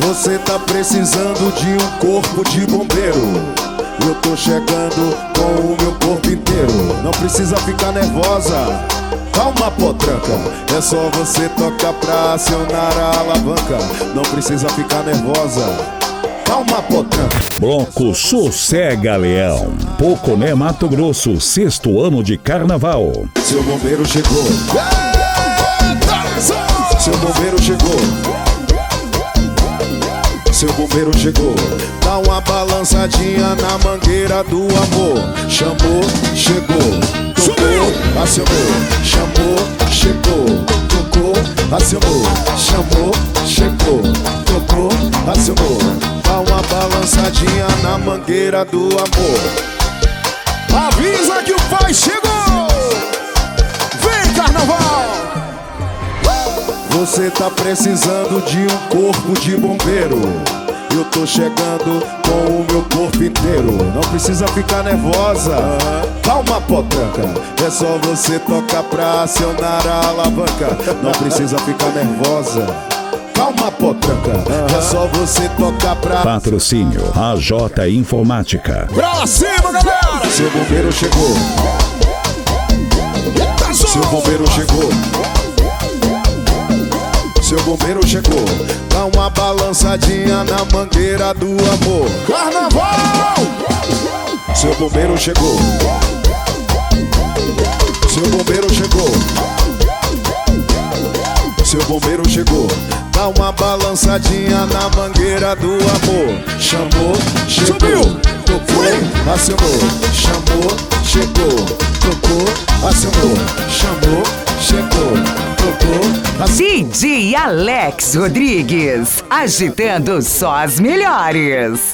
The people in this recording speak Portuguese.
Você tá precisando de um corpo de bombeiro. Eu tô chegando com o meu corpo inteiro. Não precisa ficar nervosa, calma, potranca. É só você tocar pra acionar a alavanca. Não precisa ficar nervosa, calma, potranca. Bloco Sossega Leão, Poconé, Mato Grosso, 6º ano de carnaval. Seu bombeiro chegou. Seu bombeiro chegou. Seu bombeiro chegou. Dá uma balançadinha na mangueira do amor. Chamou, chegou. Tocou, acionou. Chamou, chegou. Tocou, acionou. Chamou, chegou. Tocou, acionou. Dá uma balançadinha na mangueira do amor. Avisa que o pai chegou. Vem, carnaval. Você tá precisando de um corpo de bombeiro. Eu tô chegando com o meu corpo inteiro. Não precisa ficar nervosa, calma, potranca. É só você tocar pra acionar a alavanca. Não precisa ficar nervosa, calma, potranca. É só você tocar pra... Patrocínio AJ Informática. Pra cima, galera! Seu bombeiro chegou. Seu bombeiro chegou. Seu bombeiro chegou. Dá uma balançadinha na mangueira do amor. Carnaval! Seu bombeiro chegou. Seu bombeiro chegou. Seu bombeiro chegou. Dá uma balançadinha na mangueira do amor. Chamou, chegou. Tocou, acionou. Chamou, chegou. Tocou, acionou. Chamou, chegou. Tocou, acionou. DJ Alex Rodrigues, agitando só as melhores.